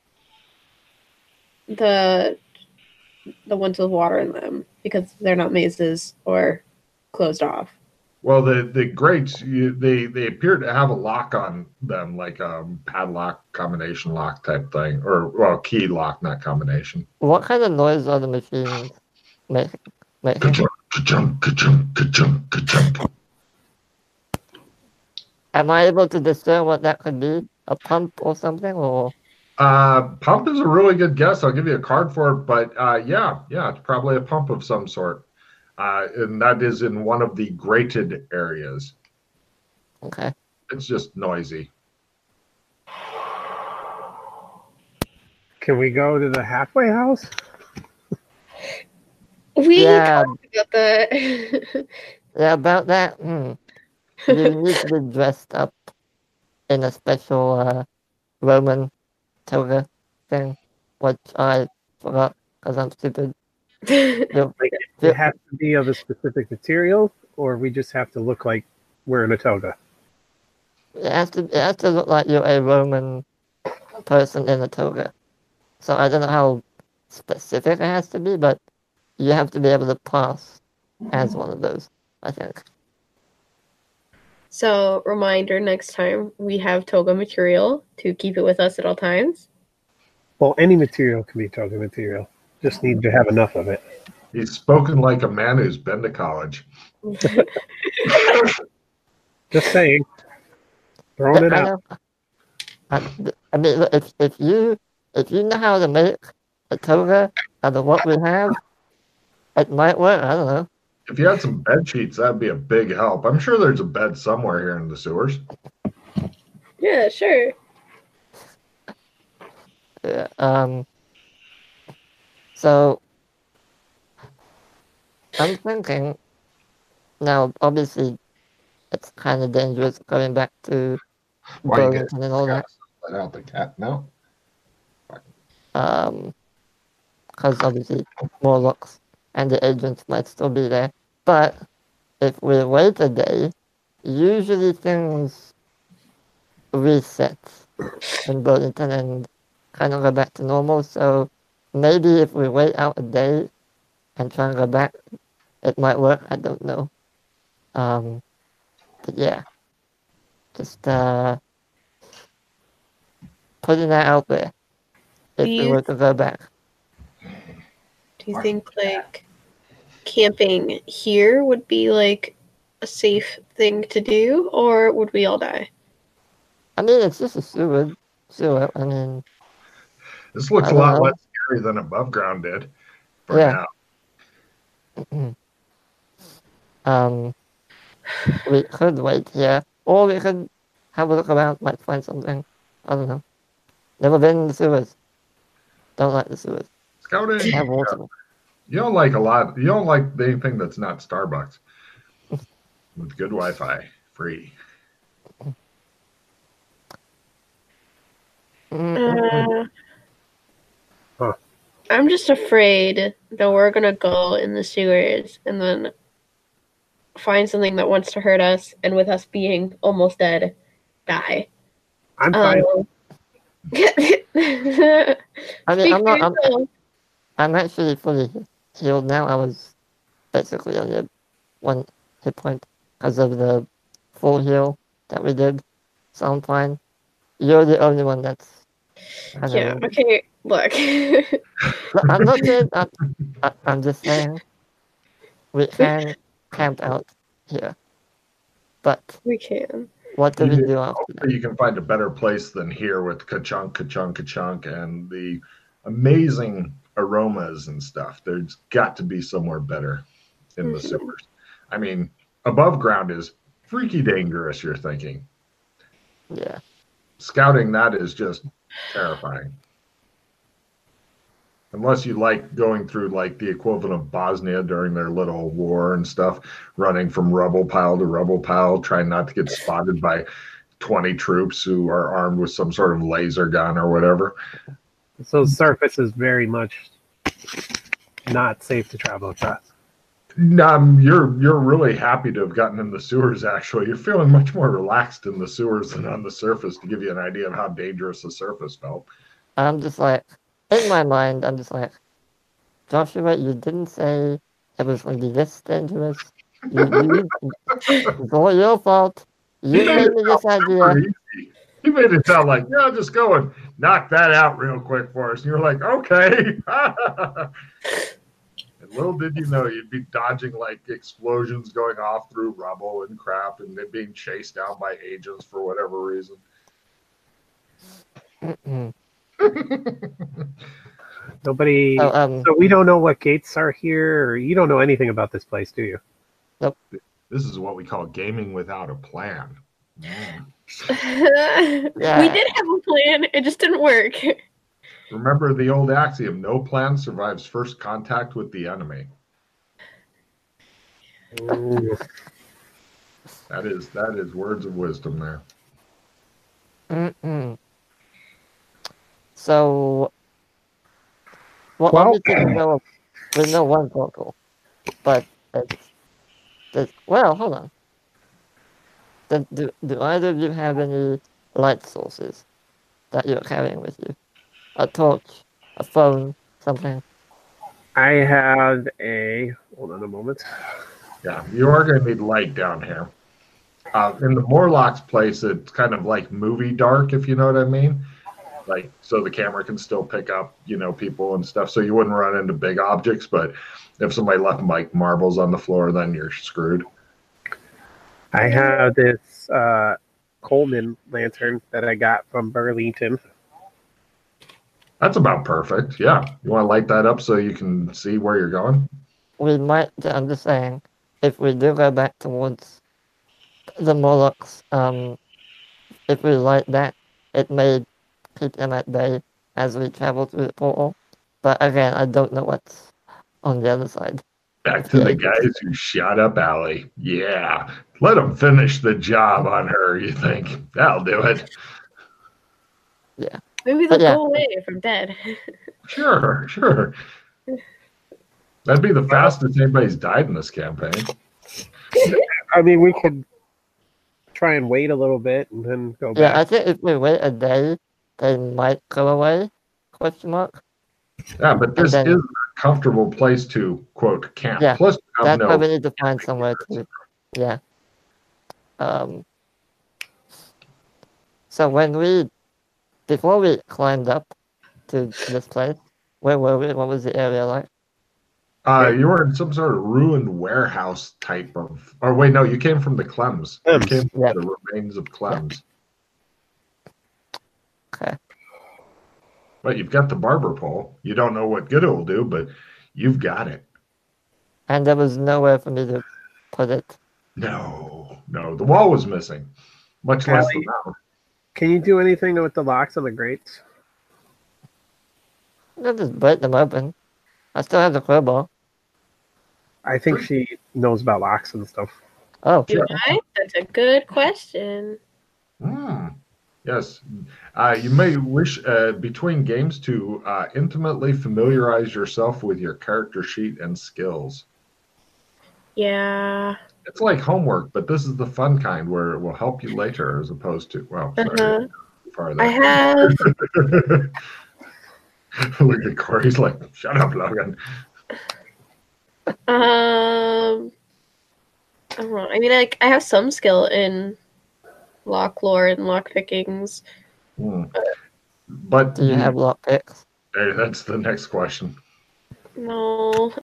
the the ones with water in them because they're not mazes or closed off. Well, the the grates, you, they they appear to have a lock on them, like a padlock, combination lock type thing, or well, key lock, not combination. What kind of noise are the machines making? making? Ka-chunk, ka-chunk, ka-chunk, ka-chunk, ka-chunk. Am I able to discern what that could be? A pump or something? Or Uh, pump is a really good guess. I'll give you a card for it, but uh, yeah, yeah, it's probably a pump of some sort, uh, and that is in one of the grated areas. okay. It's just noisy. Can we go to the halfway house? We Yeah. talked about that. Yeah, about that. Hmm. You need to be dressed up in a special uh, Roman toga thing, which I forgot because I'm stupid. You'll- Like, Yeah. it has to be of a specific material, or we just have to look like we're in a toga. It has to. It has to look like you're a Roman person in a toga. So I don't know how specific it has to be, but you have to be able to pass as one of those, I think. So, reminder next time we have toga material to keep it with us at all times. Well, any material can be toga material. Just need to have enough of it. He's spoken like a man who's been to college. Just saying. Throwing it I out. know. I, I mean, look, if if you if you know how to make a toga out of what we have, it might work. I don't know. If you had some bed sheets, that'd be a big help. I'm sure there's a bed somewhere here in the sewers. Yeah, sure. Yeah, um. So I'm thinking now. Obviously, it's kind of dangerous going back to Why you get Burlington and all that. let out the cat now? Um, because obviously Morlocks and the agents might still be there. But if we wait a day, usually things reset in Burlington and kind of go back to normal. So maybe if we wait out a day and try and go back, it might work. I don't know. Um, but yeah, just uh, putting that out there. If we These- were to go back. Do you think like camping here would be like a safe thing to do, or would we all die? I mean, it's just a sewer. Sewer. I mean, This looks I a don't lot know. less scary than above ground did. For Yeah. now. um, we could wait here, or we could have a look around, might find something. I don't know. Never been in the sewers. Don't like the sewers. Scouting. Have water. You don't like a lot. You don't like anything that's not Starbucks. With good Wi-Fi, free. Mm-mm. Uh, Huh. I'm just afraid that we're gonna go in the sewers and then find something that wants to hurt us, and with us being almost dead, die. I'm fine. Um, I mean, Speak I'm for not. I'm, yourself. I'm actually fully healed now. I was basically only at one hit point because of the full heal that we did. So I'm fine. You're the only one that's. Kind Yeah. of, Okay. Look. I'm not saying. I'm, I- I'm just saying we can camp out here. But we can. what do we You- do after that? Hopefully you can find a better place than here with ka-chunk, ka-chunk, ka-chunk, and the amazing aromas and stuff. There's got to be somewhere better in the Mhm. sewers. I mean, above ground is freaky dangerous, you're thinking. Yeah. Scouting that is just terrifying. Unless you like going through like the equivalent of Bosnia during their little war and stuff, running from rubble pile to rubble pile, trying not to get spotted by twenty troops who are armed with some sort of laser gun or whatever. So the surface is very much not safe to travel across. Um, you're you're really happy to have gotten in the sewers. Actually, you're feeling much more relaxed in the sewers than on the surface. To give you an idea of how dangerous the surface felt. I'm just like, in my mind, I'm just like, Joshua, you didn't say it was going to be this dangerous. You, you, it's all your fault. You He made gave it me this sound idea. super easy. He made it sound like, yeah, just go and knock that out real quick for us. And you're like, okay. And little did you know you'd be dodging like explosions going off through rubble and crap and then being chased down by agents for whatever reason. Mm-mm. Nobody. So, um, So we don't know what gates are here, or you don't know anything about this place, do you? This is what we call gaming without a plan. Mm. We did have a plan. It just didn't work. Remember the old axiom, no plan survives first contact with the enemy. Ooh. That is that is words of wisdom there. Mm-mm. So, well, Well- obviously we know we know one portal, but it's, it's well, hold on. Do, do, do either of you have any light sources that you're carrying with you? A torch, a phone, something? I have a. Hold on a moment. Yeah, you are going to need light down here. Uh, in the Morlock's place, it's kind of like movie dark, if you know what I mean. Like, so the camera can still pick up, you know, people and stuff. So you wouldn't run into big objects. But if somebody left like marbles on the floor, then you're screwed. I have this uh, Coleman lantern that I got from Burlington. That's about perfect. Yeah, you want to light that up so you can see where you're going. We might, I'm just saying, if we do go back towards the Morlocks, um, if we light that, it may keep them at bay as we travel through the portal. But again, I don't know what's on the other side. Back to the guys who shot up Allie. Yeah, let them finish the job on her. You think that'll do it? Maybe But they'll yeah. go away if I'm dead. Sure, sure. That'd be the fastest anybody's died in this campaign. I mean, we could try and wait a little bit and then go Yeah, I back. think if we wait a day, they might go away, question mark. Yeah, but this then- is a comfortable place to quote camp. Yeah, Plus, you have That's no. why we need to find somewhere to, yeah. Um. So when we, before we climbed up to this place, where were we? What was the area like? Uh, you were in some sort of ruined warehouse type of. Or wait, no, you came from the Clems. You Clems, came from yeah. the remains of Clems. Okay. But you've got the barber pole. You don't know what good it will do, but you've got it. And there was nowhere for me to put it. No, no, the wall was missing. Much less the Allie? mouth. Can you do anything with the locks on the grates? I'll just break them open. I still have the crowbar. I think she knows about locks and stuff. Oh, Do sure. I? That's a good question. Hmm. Yes. Uh, you may wish uh, between games to uh, intimately familiarize yourself with your character sheet and skills. Yeah. It's like homework, but this is the fun kind where it will help you later as opposed to, well, sorry. Uh-huh. too far I there. have Look at Corey's like, shut up, Logan. um I don't know. I mean like I have some skill in lock lore and lock pickings. Hmm. But Do you have lockpicks? hey, that's the next question. No.